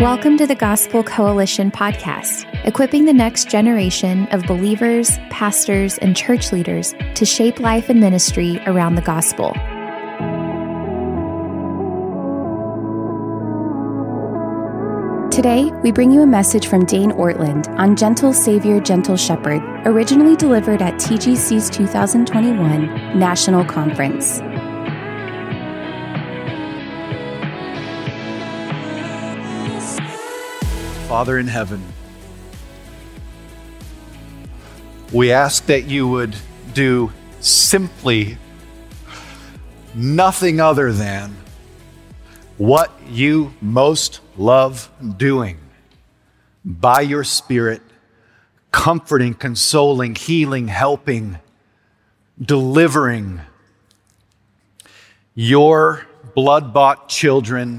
Welcome to the Gospel Coalition podcast, equipping the next generation of believers, pastors, and church leaders to shape life and ministry around the gospel. Today, we bring you a message from Dane Ortland on Gentle Savior, Gentle Shepherd, originally delivered at TGC's 2021 National Conference. Father in heaven, we ask that you would do simply nothing other than what you most love doing by your Spirit, comforting, consoling, healing, helping, delivering your blood-bought children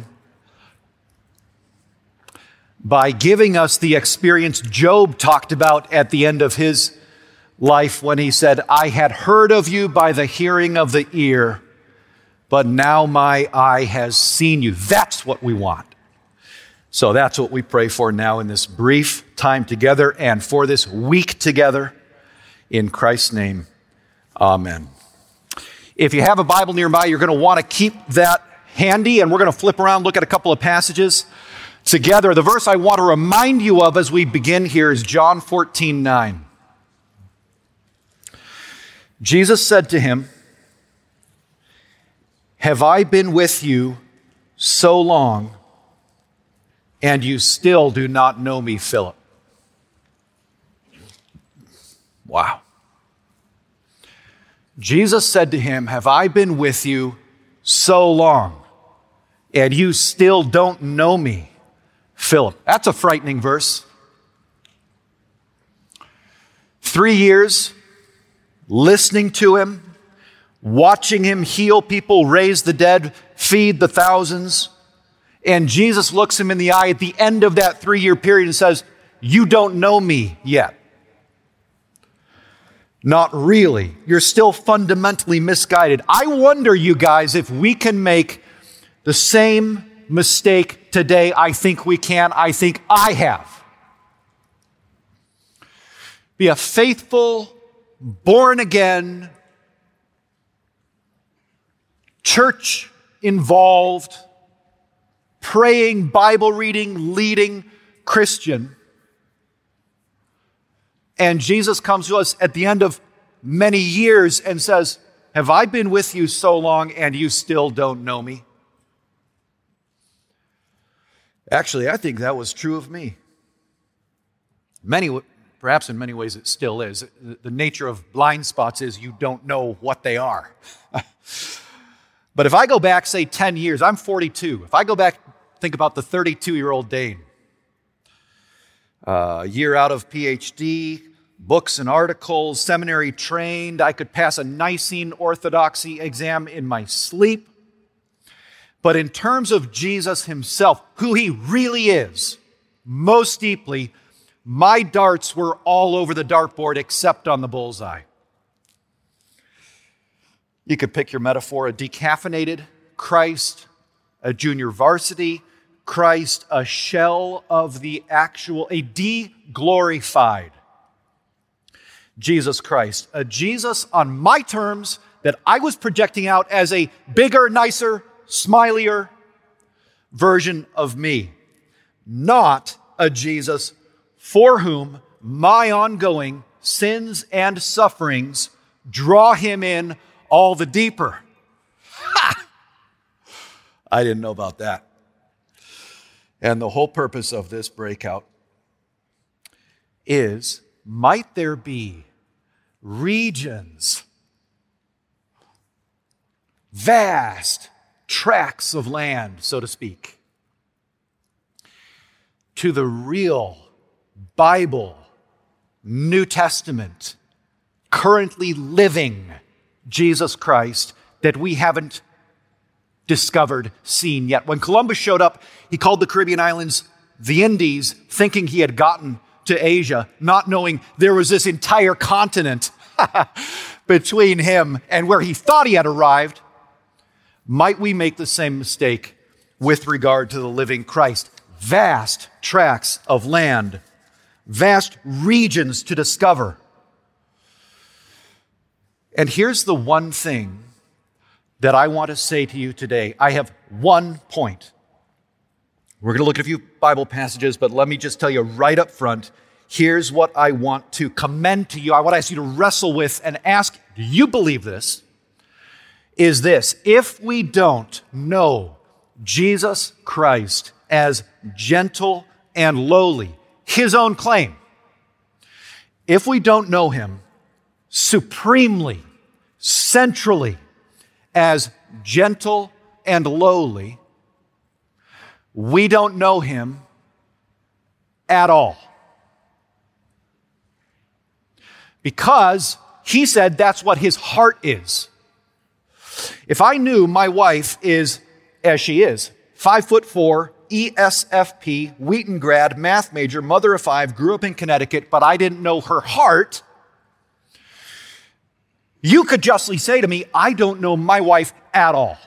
by giving us the experience Job talked about at the end of his life when he said, I had heard of you by the hearing of the ear, but now my eye has seen you. That's what we want. So that's what we pray for now in this brief time together and for this week together. In Christ's name, amen. If you have a Bible nearby, you're going to want to keep that handy, and we're going to flip around, look at a couple of passages together. The verse I want to remind you of as we begin here is John 14:9. Jesus said to him, have I been with you so long, and you still do not know me, Philip? Wow. Jesus said to him, have I been with you so long, and you still don't know me, Philip? That's a frightening verse. 3 years listening to him, watching him heal people, raise the dead, feed the thousands. And Jesus looks him in the eye at the end of that 3-year period and says, you don't know me yet. Not really. You're still fundamentally misguided. I wonder, you guys, if we can make the same mistake today. I think we can. I think I have. Be a faithful, born-again, church-involved, praying, Bible reading, leading Christian. And Jesus comes to us at the end of many years and says, have I been with you so long and you still don't know me? Actually, I think that was true of me. Perhaps in many ways it still is. The nature of blind spots is you don't know what they are. But if I go back, say 10 years, I'm 42. If I go back, think about the 32-year-old Dane. A year out of PhD, books and articles, seminary trained. I could pass a Nicene Orthodoxy exam in my sleep. But in terms of Jesus himself, who he really is, most deeply, my darts were all over the dartboard except on the bullseye. You could pick your metaphor, a decaffeinated Christ, a junior varsity Christ, a shell of the actual, a de-glorified Jesus Christ, a Jesus on my terms that I was projecting out as a bigger, nicer, smilier version of me. Not a Jesus for whom my ongoing sins and sufferings draw him in all the deeper. Ha! I didn't know about that. And the whole purpose of this breakout is, might there be regions, vast tracts of land, so to speak, to the real Bible, New Testament, currently living Jesus Christ that we haven't discovered, seen yet. When Columbus showed up, he called the Caribbean islands the Indies, thinking he had gotten to Asia, not knowing there was this entire continent between him and where he thought he had arrived. Might we make the same mistake with regard to the living Christ? vast tracts of land, vast regions to discover. And here's the one thing that I want to say to you today. I have one point. We're going to look at a few Bible passages, but let me just tell you right up front, here's what I want to commend to you. I want to ask you to wrestle with and ask, do you believe this? Is this: if we don't know Jesus Christ as gentle and lowly, his own claim, if we don't know him supremely, centrally, as gentle and lowly, we don't know him at all. Because he said that's what his heart is. If I knew my wife is, as she is, 5'4", ESFP, Wheaton grad, math major, mother of 5, grew up in Connecticut, but I didn't know her heart, you could justly say to me, I don't know my wife at all.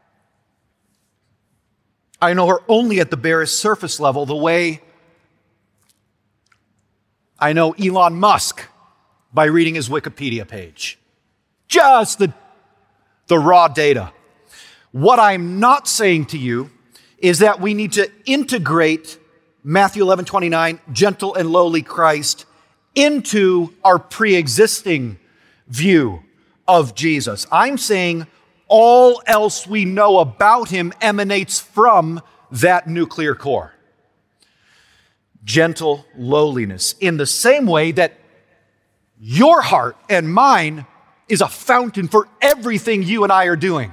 I know her only at the barest surface level, the way I know Elon Musk by reading his Wikipedia page. Just the raw data. What I'm not saying to you is that we need to integrate Matthew 11:29, gentle and lowly Christ, into our pre-existing view of Jesus. I'm saying all else we know about him emanates from that nuclear core. Gentle lowliness. In the same way that your heart and mine is a fountain for everything you and I are doing.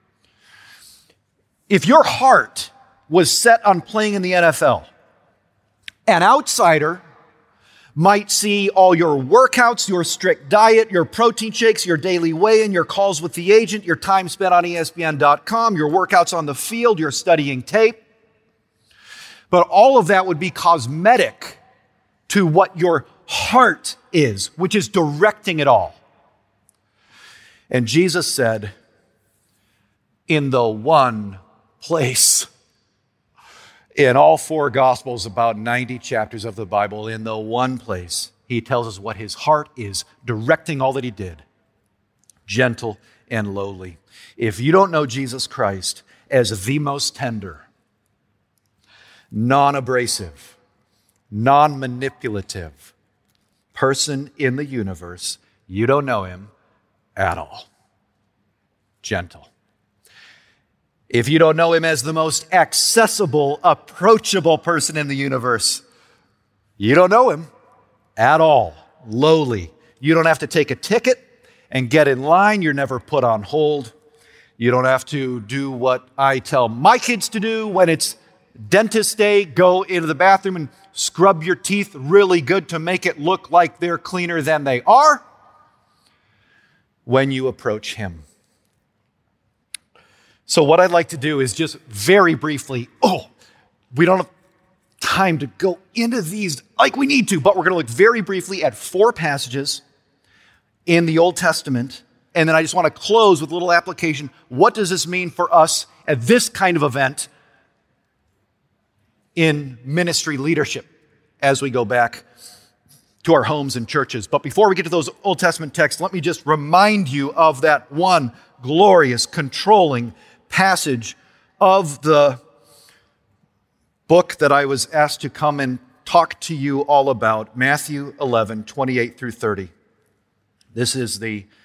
If your heart was set on playing in the NFL, an outsider might see all your workouts, your strict diet, your protein shakes, your daily weigh-in, your calls with the agent, your time spent on ESPN.com, your workouts on the field, your studying tape. But all of that would be cosmetic to what your heart is, which is directing it all. And Jesus said, in the one place, in all 4 Gospels, about 90 chapters of the Bible, in the one place, he tells us what his heart is, directing all that he did. Gentle and lowly. If you don't know Jesus Christ as the most tender, non-abrasive, non-manipulative person in the universe, you don't know him at all. Gentle. If you don't know him as the most accessible, approachable person in the universe, you don't know him at all. Lowly. You don't have to take a ticket and get in line. You're never put on hold. You don't have to do what I tell my kids to do when it's dentist day. Go into the bathroom and scrub your teeth really good to make it look like they're cleaner than they are when you approach him. So what I'd like to do is just very briefly, we don't have time to go into these like we need to, but we're going to look very briefly at 4 passages in the Old Testament. And then I just want to close with a little application. What does this mean for us at this kind of event in ministry leadership as we go back to our homes and churches? But before we get to those Old Testament texts, let me just remind you of that one glorious, controlling passage of the book that I was asked to come and talk to you all about, Matthew 11, 28 through 30. This is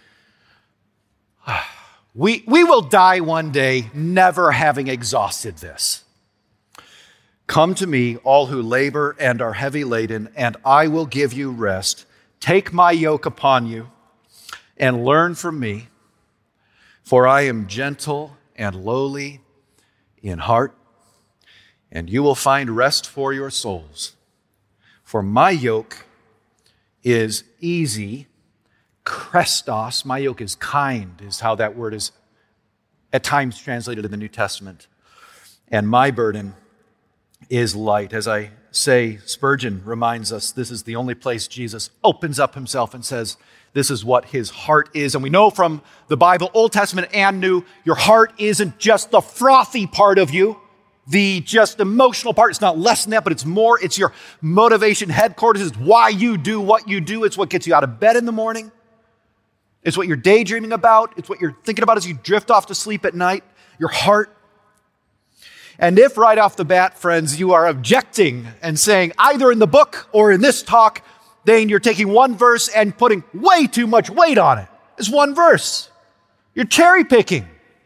we will die one day never having exhausted this. Come to me, all who labor and are heavy laden, and I will give you rest. Take my yoke upon you and learn from me, for I am gentle and lowly in heart, and you will find rest for your souls. For my yoke is easy, Krestos, my yoke is kind, is how that word is at times translated in the New Testament. And my burden is light. As I say, Spurgeon reminds us this is the only place Jesus opens up himself and says, this is what his heart is. And we know from the Bible, Old Testament and New, your heart isn't just the frothy part of you. the just emotional part. It's not less than that, but it's more. It's your motivation headquarters. It's why you do what you do. It's what gets you out of bed in the morning. It's what you're daydreaming about. It's what you're thinking about as you drift off to sleep at night, your heart. And if right off the bat, friends, you are objecting and saying either in the book or in this talk, then you're taking one verse and putting way too much weight on it. It's one verse. You're cherry picking.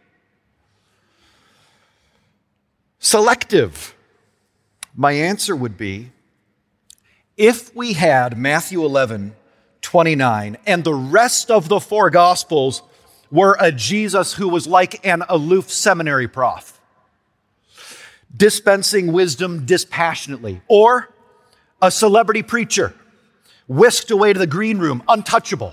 Selective. My answer would be, if we had Matthew 11:29 and the rest of the four Gospels were a Jesus who was like an aloof seminary prof, dispensing wisdom dispassionately, or a celebrity preacher whisked away to the green room, untouchable,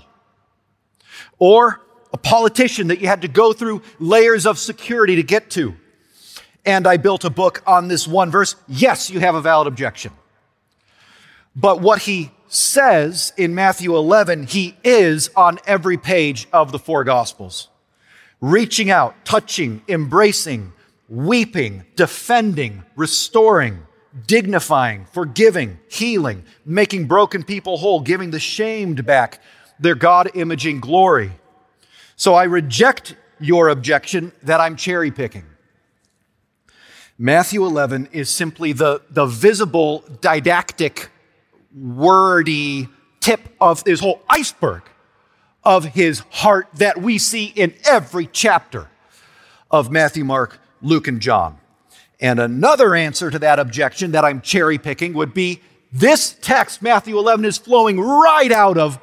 or a politician that you had to go through layers of security to get to, and I built a book on this one verse, yes, you have a valid objection. But what he says in Matthew 11, he is on every page of the four Gospels. Reaching out, touching, embracing, weeping, defending, restoring, dignifying, forgiving, healing, making broken people whole, giving the shamed back their God-imaging glory. So I reject your objection that I'm cherry picking. Matthew 11 is simply the visible, didactic, wordy tip of this whole iceberg of his heart that we see in every chapter of Matthew, Mark, Luke, and John. And another answer to that objection that I'm cherry picking would be this text, Matthew 11, is flowing right out of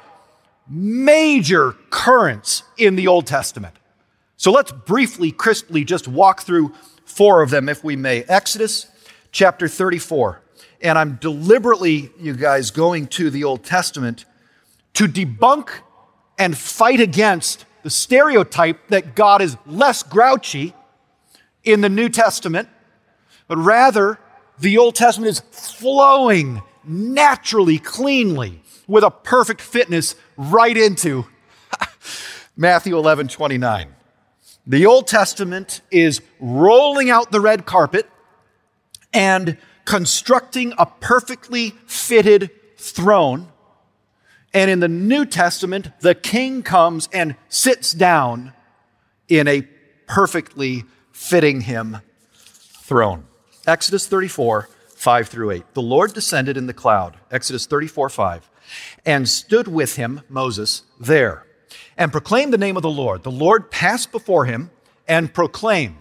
major currents in the Old Testament. So let's briefly, crisply just walk through four of them, if we may. Exodus chapter 34. And I'm deliberately, you guys, going to the Old Testament to debunk and fight against the stereotype that God is less grouchy in the New Testament, but rather the Old Testament is flowing naturally, cleanly, with a perfect fitness right into Matthew 11:29. The Old Testament is rolling out the red carpet and constructing a perfectly fitted throne. And in the New Testament, the king comes and sits down in a perfectly fitting him throne. Exodus 34, 5 through 8. The Lord descended in the cloud, Exodus 34, 5, and stood with him, Moses, there, and proclaimed the name of the Lord. The Lord passed before him and proclaimed,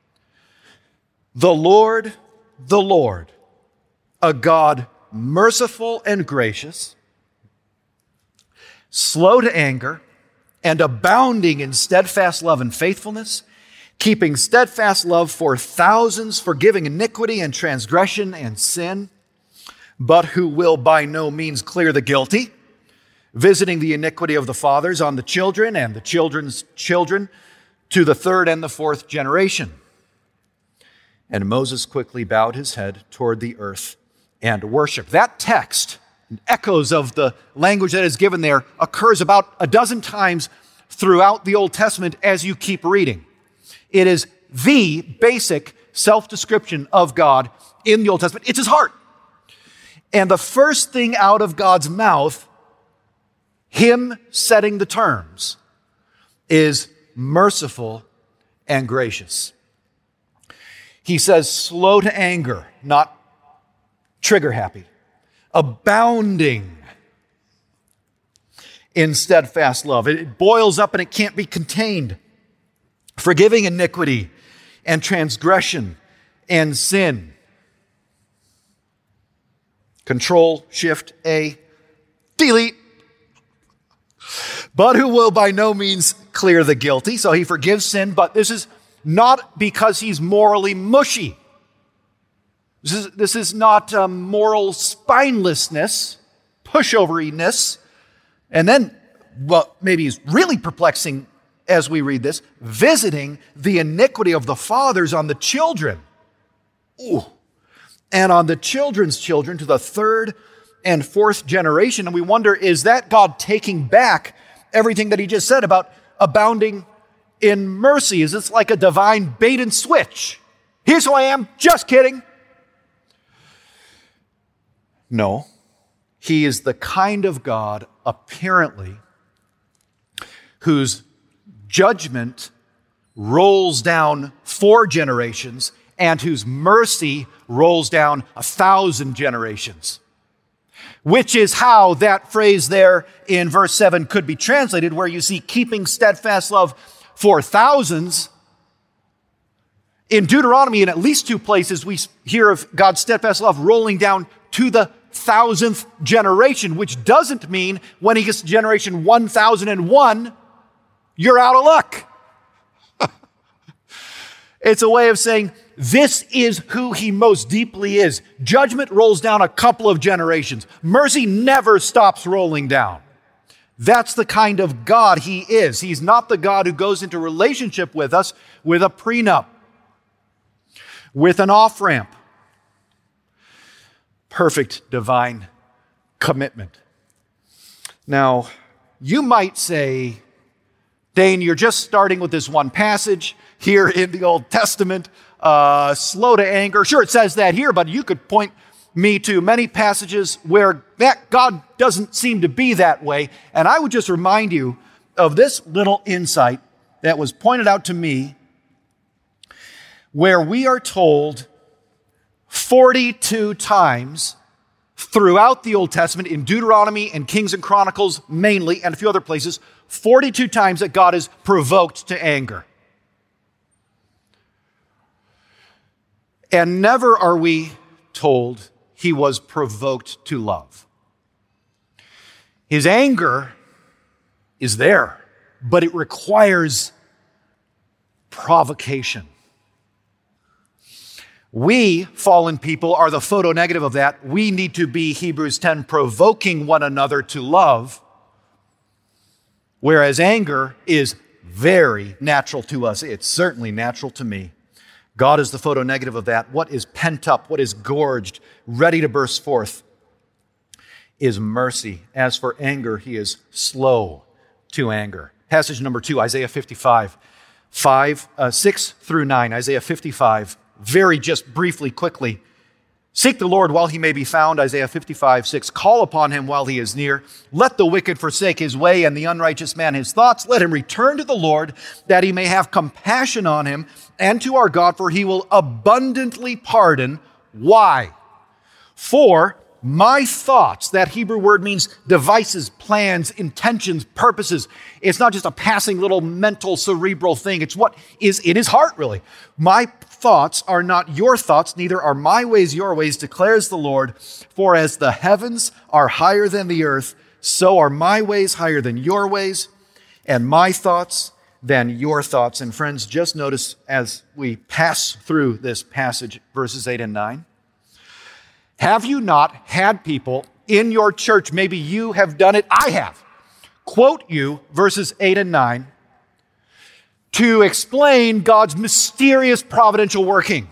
the Lord, a God merciful and gracious, slow to anger, and abounding in steadfast love and faithfulness, keeping steadfast love for thousands, forgiving iniquity and transgression and sin, but who will by no means clear the guilty, visiting the iniquity of the fathers on the children and the children's children to the third and the fourth generation. And Moses quickly bowed his head toward the earth and worshiped. That text, echoes of the language that is given there, occurs about a dozen times throughout the Old Testament as you keep reading. It is the basic self-description of God in the Old Testament. It's his heart. And the first thing out of God's mouth, him setting the terms, is merciful and gracious. He says slow to anger, not trigger happy, abounding in steadfast love. It boils up and it can't be contained. Forgiving iniquity and transgression and sin. Control, Shift, A, delete. But who will by no means clear the guilty. So he forgives sin, but this is not because he's morally mushy. This is not moral spinelessness, pushoveriness. And then, well, maybe he's really perplexing as we read this, visiting the iniquity of the fathers on the children. Ooh. And on the children's children to the third and fourth generation. And we wonder, is that God taking back everything that he just said about abounding in mercy? Is this like a divine bait and switch? Here's who I am. Just kidding. No, he is the kind of God, apparently, whose judgment rolls down 4 generations and whose mercy rolls down 1,000 generations. Which is how that phrase there in verse 7 could be translated, where you see keeping steadfast love for thousands. In Deuteronomy, in at least 2 places, we hear of God's steadfast love rolling down to the 1,000th generation, which doesn't mean when he gets to generation 1,001, you're out of luck. It's a way of saying, this is who he most deeply is. Judgment rolls down a couple of generations. Mercy never stops rolling down. That's the kind of God he is. He's not the God who goes into relationship with us with a prenup, with an off-ramp. Perfect divine commitment. Now, you might say, Dane, you're just starting with this one passage here in the Old Testament, slow to anger. Sure, it says that here, but you could point me to many passages where that God doesn't seem to be that way. And I would just remind you of this little insight that was pointed out to me, where we are told 42 times throughout the Old Testament, in Deuteronomy and Kings and Chronicles mainly, and a few other places, 42 times that God is provoked to anger. And never are we told he was provoked to love. His anger is there, but it requires provocation. We, fallen people, are the photo negative of that. We need to be, Hebrews 10, provoking one another to love, whereas anger is very natural to us. It's certainly natural to me. God is the photo negative of that. What is pent up, what is gorged, ready to burst forth, is mercy. As for anger, he is slow to anger. Passage number 2, Isaiah 55, 6 through 9. Isaiah 55, very just briefly, quickly. Seek the Lord while he may be found, Isaiah 55, 6. Call upon him while he is near. Let the wicked forsake his way and the unrighteous man his thoughts. Let him return to the Lord, that he may have compassion on him, and to our God, for he will abundantly pardon. Why? For my thoughts, that Hebrew word means devices, plans, intentions, purposes. It's not just a passing little mental, cerebral thing. It's what is in his heart, really. My thoughts are not your thoughts, neither are my ways your ways, declares the Lord. For as the heavens are higher than the earth, so are my ways higher than your ways, and my thoughts than your thoughts. And friends, just notice as we pass through this passage, verses 8 and 9, have you not had people in your church, maybe you have done it, I have, quote you verses 8 and 9 to explain God's mysterious providential working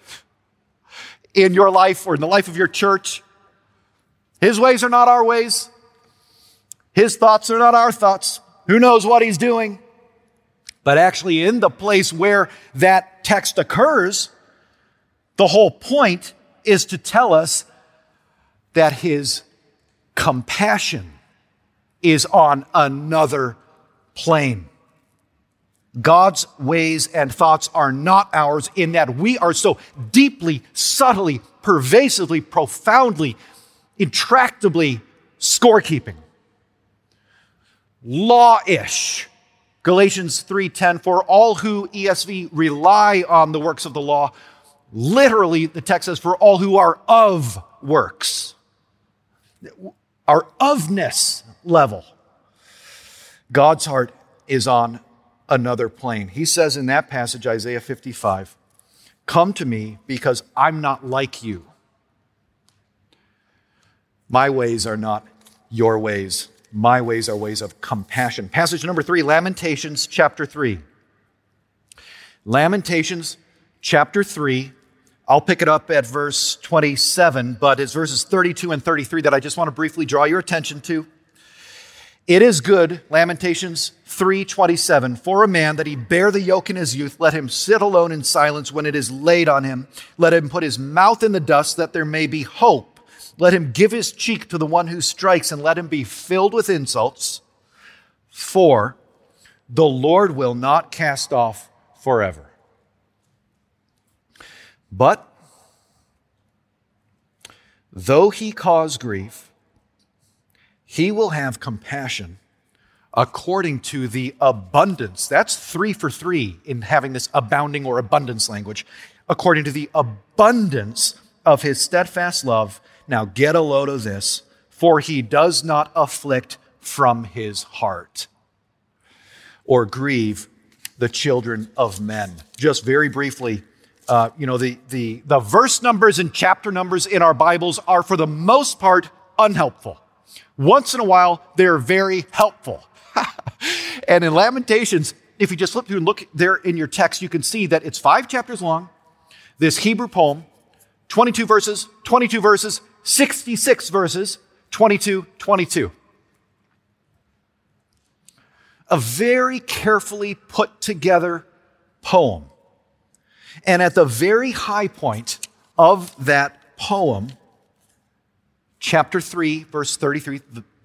in your life or in the life of your church? His ways are not our ways. His thoughts are not our thoughts. Who knows what he's doing? But actually, in the place where that text occurs, the whole point is to tell us that his compassion is on another plane. God's ways and thoughts are not ours, in that we are so deeply, subtly, pervasively, profoundly, intractably scorekeeping. Law-ish. Galatians 3:10, for all who, ESV, rely on the works of the law, literally the text says, for all who are of works, our ofness level. God's heart is on another plane. He says in that passage, Isaiah 55, come to me because I'm not like you. My ways are not your ways. My ways are ways of compassion. Passage number 3, Lamentations chapter 3. Lamentations chapter 3. I'll pick it up at verse 27, but it's verses 32 and 33 that I just want to briefly draw your attention to. It is good, Lamentations 3:27, for a man that he bear the yoke in his youth, let him sit alone in silence when it is laid on him. Let him put his mouth in the dust that there may be hope. Let him give his cheek to the one who strikes, and let him be filled with insults. For the Lord will not cast off forever. But though he cause grief, he will have compassion according to the abundance. That's 3 for 3 in having this abounding or abundance language. According to the abundance of his steadfast love. Now get a load of this. For he does not afflict from his heart or grieve the children of men. Just very briefly, the verse numbers and chapter numbers in our Bibles are for the most part unhelpful. Once in a while, they're very helpful. And in Lamentations, if you just flip through and look there in your text, you can see that it's 5 chapters long, this Hebrew poem, 22 verses, 66 verses, 22. A very carefully put together poem. And at the very high point of that poem, chapter 3, verse 33,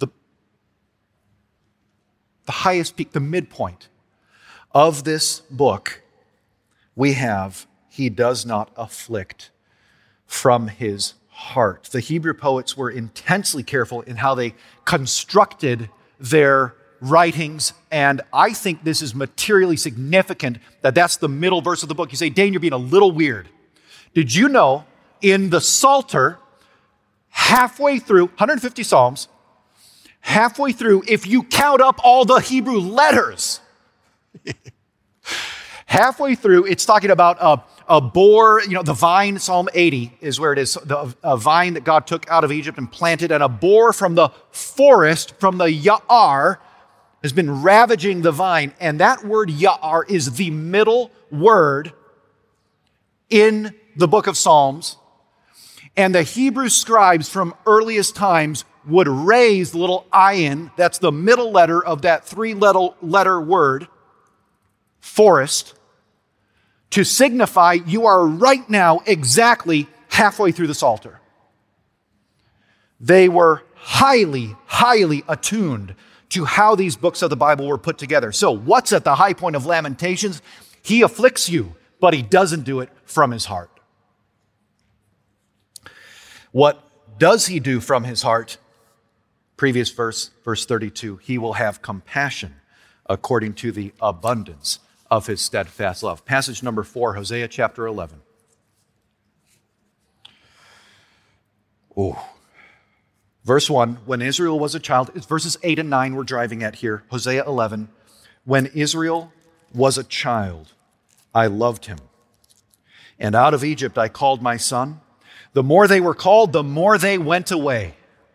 the highest peak, the midpoint of this book, we have, he does not afflict from his heart. The Hebrew poets were intensely careful in how they constructed their writings, and I think this is materially significant that that's the middle verse of the book. You say, Dane, you're being a little weird. Did you know in the Psalter, halfway through, 150 Psalms, halfway through, if you count up all the Hebrew letters, halfway through, it's talking about a boar, the vine, Psalm 80 is where it is, a vine that God took out of Egypt and planted, and a boar from the forest, from the Ya'ar, has been ravaging the vine. And that word Ya'ar is the middle word in the book of Psalms. And the Hebrew scribes from earliest times would raise the little ayin, that's the middle letter of that 3-letter word, forest, to signify you are right now exactly halfway through the Psalter. They were highly, highly attuned to how these books of the Bible were put together. So what's at the high point of Lamentations? He afflicts you, but he doesn't do it from his heart. What does he do from his heart? Previous verse 32, he will have compassion according to the abundance of his steadfast love. Passage number 4, Hosea chapter 11. Verse 1, when Israel was a child, it's verses 8 and 9 we're driving at here. Hosea 11, when Israel was a child, I loved him. And out of Egypt I called my son. The more they were called, the more they went away.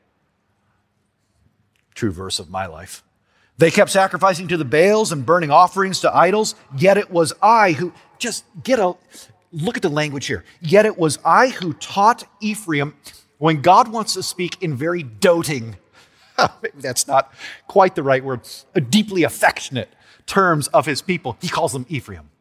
True verse of my life. They kept sacrificing to the Baals and burning offerings to idols, yet it was I who, look at the language here. Yet it was I who taught Ephraim. When God wants to speak in very doting, maybe that's not quite the right word, deeply affectionate terms of his people, he calls them Ephraim.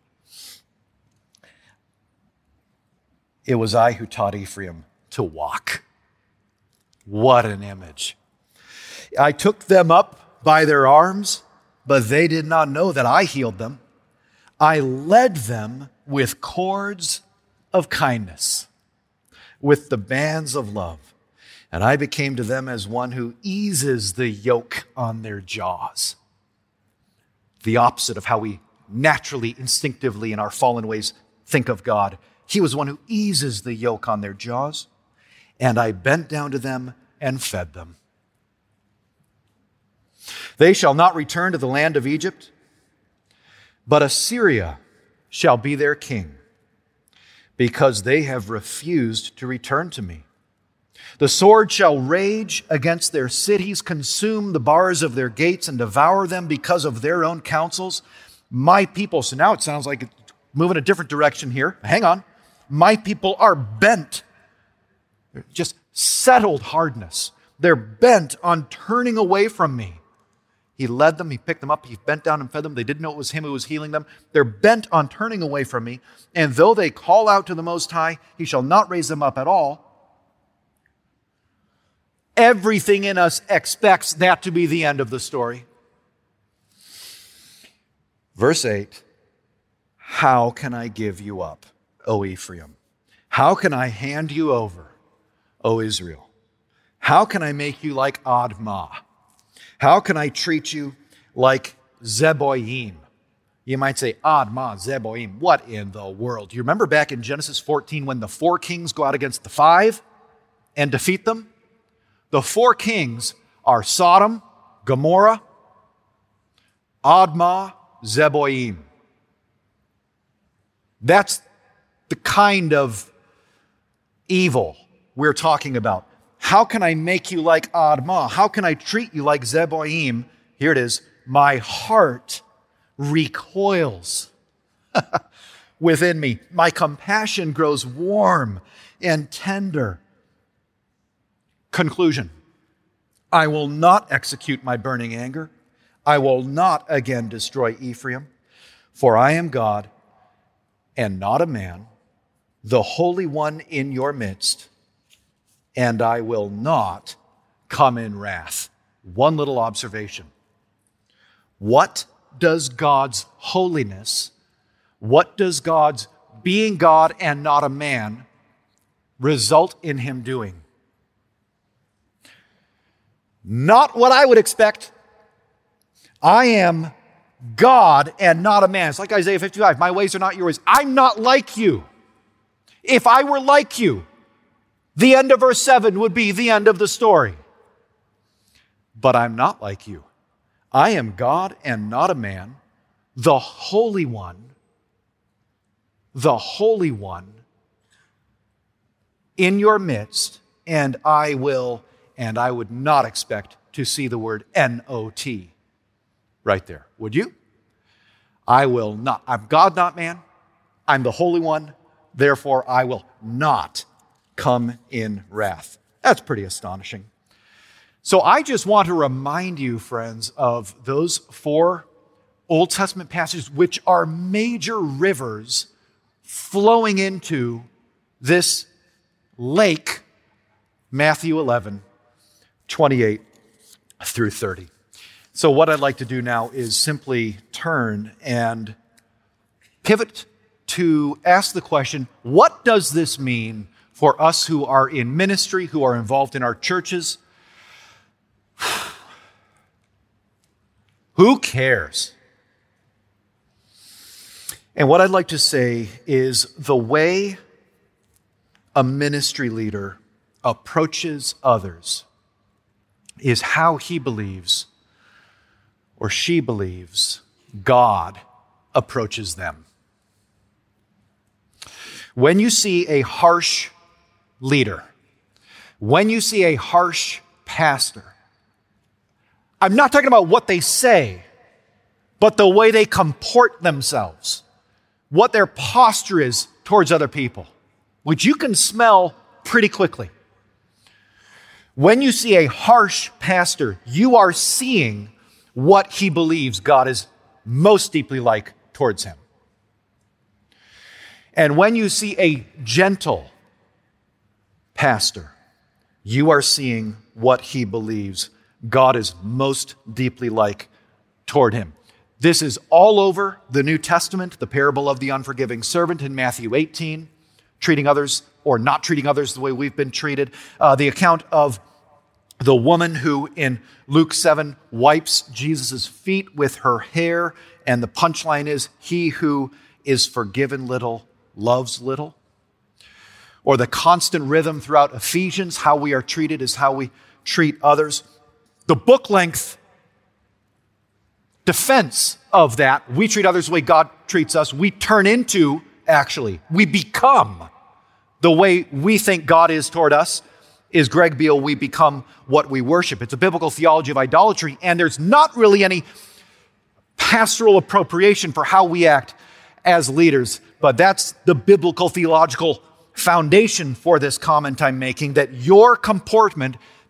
It was I who taught Ephraim to walk. What an image. I took them up by their arms, but they did not know that I healed them. I led them with cords of kindness, with the bands of love, and I became to them as one who eases the yoke on their jaws. The opposite of how we naturally, instinctively, in our fallen ways think of God. He was one who eases the yoke on their jaws, and I bent down to them and fed them. They shall not return to the land of Egypt, but Assyria shall be their king, because they have refused to return to me. The sword shall rage against their cities, consume the bars of their gates, and devour them because of their own counsels. My people, so now it sounds like it's moving a different direction here. Hang on. My people are bent, just settled hardness. They're bent on turning away from me. He led them, he picked them up, he bent down and fed them. They didn't know it was him who was healing them. They're bent on turning away from me. And though they call out to the Most High, he shall not raise them up at all. Everything in us expects that to be the end of the story. Verse 8, how can I give you up, O Ephraim? How can I hand you over, O Israel? How can I make you like Admah? How can I treat you like Zeboim? You might say, Admah, Zeboim, what in the world? Do you remember back in Genesis 14 when the 4 kings go out against the 5 and defeat them? The 4 kings are Sodom, Gomorrah, Admah, Zeboim. That's the kind of evil we're talking about. How can I make you like Admah? How can I treat you like Zeboim? Here it is. My heart recoils within me. My compassion grows warm and tender. Conclusion. I will not execute my burning anger. I will not again destroy Ephraim, for I am God and not a man, the Holy One in your midst, and I will not come in wrath. One little observation. What does God's holiness, what does God's being God and not a man result in him doing? Not what I would expect. I am God and not a man. It's like Isaiah 55. My ways are not your ways. I'm not like you. If I were like you, the end of verse 7 would be the end of the story. But I'm not like you. I am God and not a man, the Holy One in your midst, and I would not expect to see the word N-O-T right there. Would you? I will not. I'm God, not man. I'm the Holy One. Therefore, I will not come in wrath. That's pretty astonishing. So I just want to remind you, friends, of those 4 Old Testament passages, which are major rivers flowing into this lake, Matthew 11, 28 through 30. So what I'd like to do now is simply turn and pivot to ask the question, what does this mean for us who are in ministry, who are involved in our churches? Who cares? And what I'd like to say is the way a ministry leader approaches others is how he believes or she believes God approaches them. When you see a harsh leader, when you see a harsh pastor, I'm not talking about what they say, but the way they comport themselves, what their posture is towards other people, which you can smell pretty quickly. When you see a harsh pastor, you are seeing what he believes God is most deeply like towards him. And when you see a gentle pastor, you are seeing what he believes God is most deeply like toward him. This is all over the New Testament, the parable of the unforgiving servant in Matthew 18, treating others or not treating others the way we've been treated. The account of the woman who in Luke 7 wipes Jesus' feet with her hair, and the punchline is, he who is forgiven little loves little. Or the constant rhythm throughout Ephesians, how we are treated is how we treat others. The book-length defense of that, we treat others the way God treats us, we turn into, actually, we become the way we think God is toward us, is Greg Beale, we become what we worship. It's a biblical theology of idolatry, and there's not really any pastoral appropriation for how we act as leaders, but that's the biblical theological foundation for this comment I'm making, that your comportment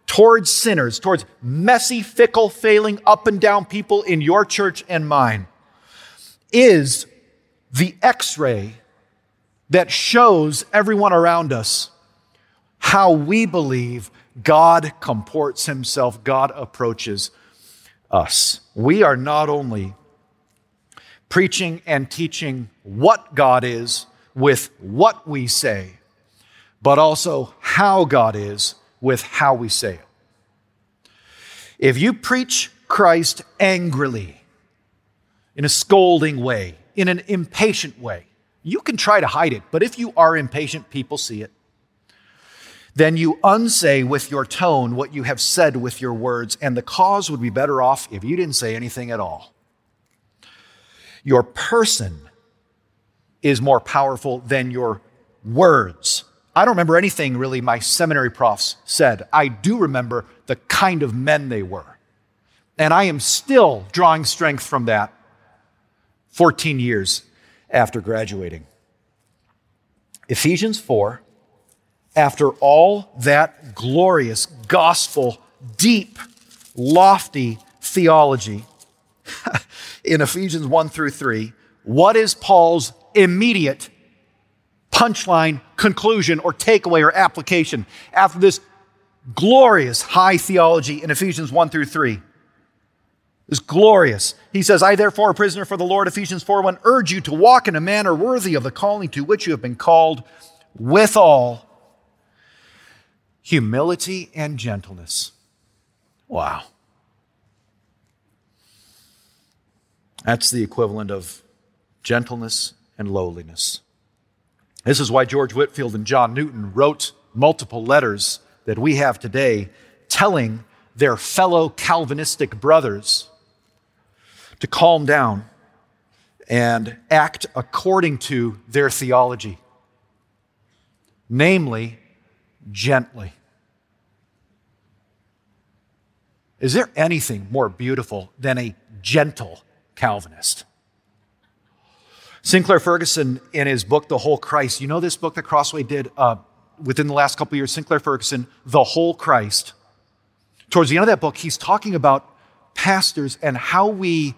towards sinners, towards messy, fickle, failing, up and down people in your church and mine, is the X-ray that shows everyone around us how we believe God comports himself, God approaches us. We are not only preaching and teaching what God is with what we say, but also how God is with how we say it. If you preach Christ angrily, in a scolding way, in an impatient way, you can try to hide it, but if you are impatient, people see it. Then you unsay with your tone what you have said with your words, and the cause would be better off if you didn't say anything at all. Your person is more powerful than your words. I don't remember anything really my seminary profs said. I do remember the kind of men they were. And I am still drawing strength from that 14 years after graduating. Ephesians 4, after all that glorious gospel, deep, lofty theology, in Ephesians 1 through 3, what is Paul's immediate punchline, conclusion, or takeaway or application after this glorious high theology in Ephesians 1 through 3? It's glorious. He says, I therefore, a prisoner for the Lord, Ephesians 4:1, urge you to walk in a manner worthy of the calling to which you have been called, with all humility and gentleness. Wow. That's the equivalent of gentleness and lowliness. This is why George Whitefield and John Newton wrote multiple letters that we have today telling their fellow Calvinistic brothers to calm down and act according to their theology, namely, gently. Is there anything more beautiful than a gentle Calvinist? Sinclair Ferguson, in his book, The Whole Christ, you know this book that Crossway did within the last couple of years, Sinclair Ferguson, The Whole Christ. Towards the end of that book, he's talking about pastors and how we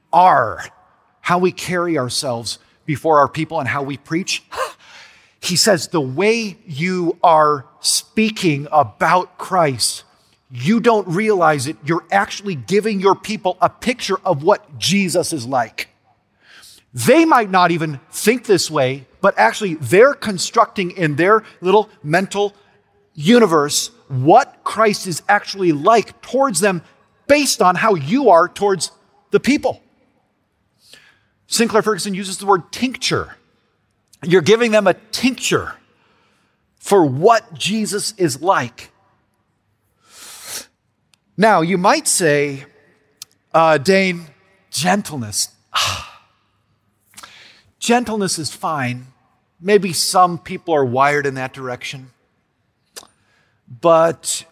carry ourselves before our people and how we preach. He says, the way you are speaking about Christ, you don't realize it. You're actually giving your people a picture of what Jesus is like. They might not even think this way, but actually they're constructing in their little mental universe what Christ is actually like towards them based on how you are towards the people. Sinclair Ferguson uses the word tincture. You're giving them a tincture for what Jesus is like. Now, you might say, Dane, gentleness. Gentleness is fine. Maybe some people are wired in that direction. But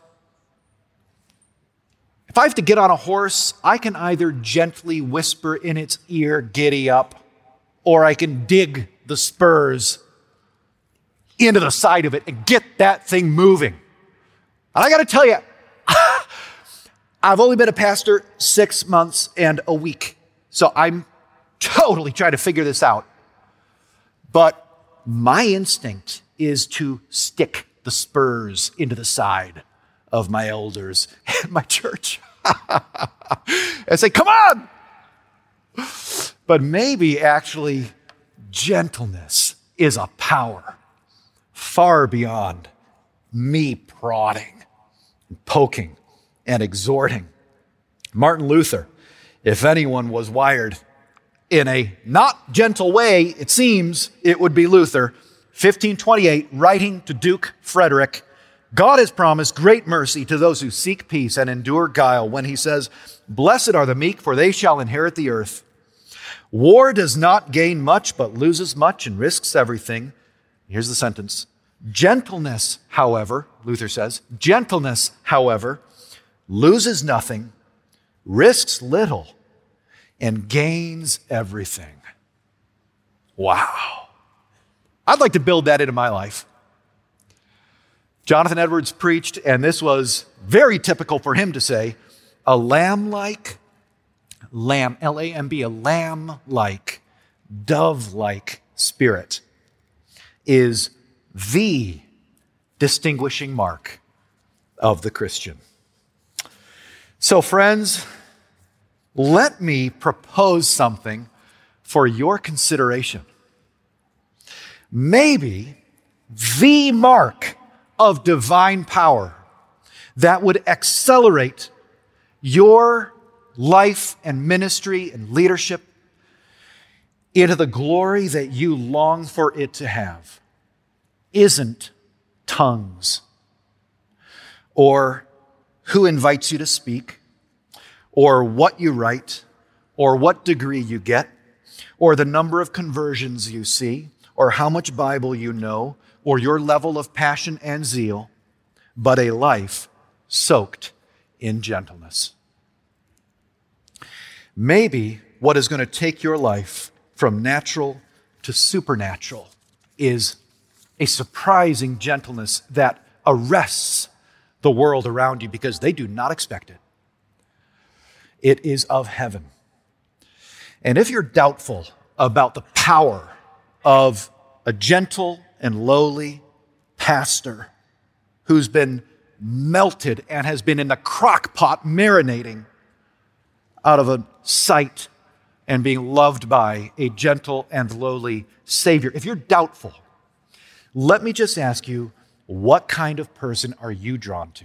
if I have to get on a horse, I can either gently whisper in its ear, giddy up, or I can dig the spurs into the side of it and get that thing moving. And I got to tell you, I've only been a pastor 6 months and a week, so I'm totally trying to figure this out. But my instinct is to stick the spurs into the side of my elders and my church and say, come on! But maybe actually gentleness is a power far beyond me prodding and poking and exhorting. Martin Luther, if anyone was wired in a not gentle way, it seems it would be Luther. 1528, writing to Duke Frederick, God has promised great mercy to those who seek peace and endure guile when he says, blessed are the meek, for they shall inherit the earth. War does not gain much, but loses much and risks everything. Here's the sentence. Gentleness, however, Luther says, gentleness, however, loses nothing, risks little, and gains everything. Wow. I'd like to build that into my life. Jonathan Edwards preached, and this was very typical for him to say, a lamb-like, L-A-M-B, a lamb-like, dove-like spirit is the distinguishing mark of the Christian. So friends, let me propose something for your consideration. Maybe the mark of divine power that would accelerate your life and ministry and leadership into the glory that you long for it to have isn't tongues, or who invites you to speak, or what you write, or what degree you get, or the number of conversions you see, or how much Bible you know, or your level of passion and zeal, but a life soaked in gentleness. Maybe what is going to take your life from natural to supernatural is a surprising gentleness that arrests the world around you because they do not expect it. It is of heaven. And if you're doubtful about the power of a gentle and lowly pastor who's been melted and has been in the crock pot marinating out of a sight and being loved by a gentle and lowly Savior, if you're doubtful, let me just ask you, what kind of person are you drawn to?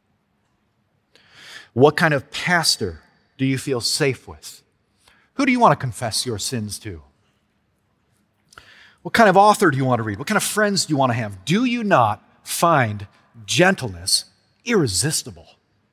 What kind of pastor do you feel safe with? Who do you want to confess your sins to? What kind of author do you want to read? What kind of friends do you want to have? Do you not find gentleness irresistible?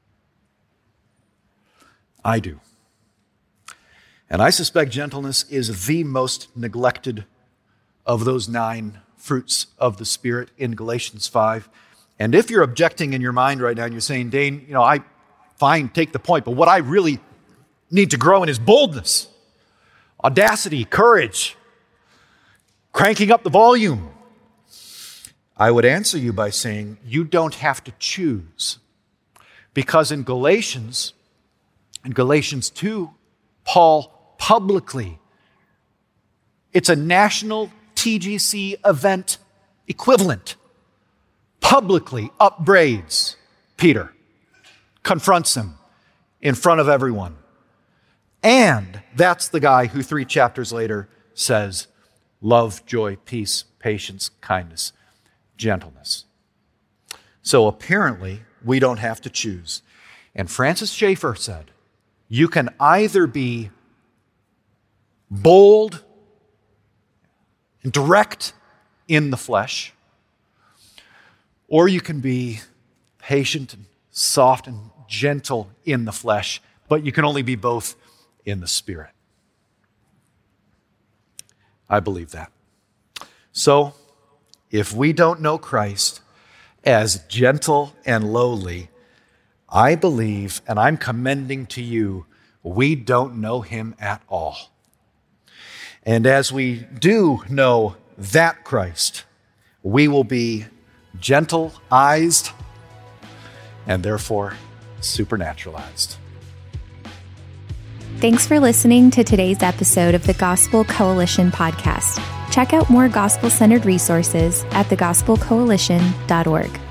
I do. And I suspect gentleness is the most neglected of those 9 fruits of the Spirit in Galatians 5. And if you're objecting in your mind right now and you're saying, Dane, take the point, but what I really need to grow in is boldness, audacity, courage, cranking up the volume. I would answer you by saying you don't have to choose. Because in Galatians 2, Paul publicly, it's a national TGC event equivalent, publicly upbraids Peter, confronts him in front of everyone. And that's the guy who 3 chapters later says, love, joy, peace, patience, kindness, gentleness. So apparently, we don't have to choose. And Francis Schaeffer said, you can either be bold and direct in the flesh, or you can be patient and soft and gentle in the flesh, but you can only be both in the Spirit. I believe that. So, if we don't know Christ as gentle and lowly, I believe, and I'm commending to you, we don't know him at all. And as we do know that Christ, we will be gentle-ized and therefore supernaturalized. Thanks for listening to today's episode of the Gospel Coalition podcast. Check out more gospel-centered resources at thegospelcoalition.org.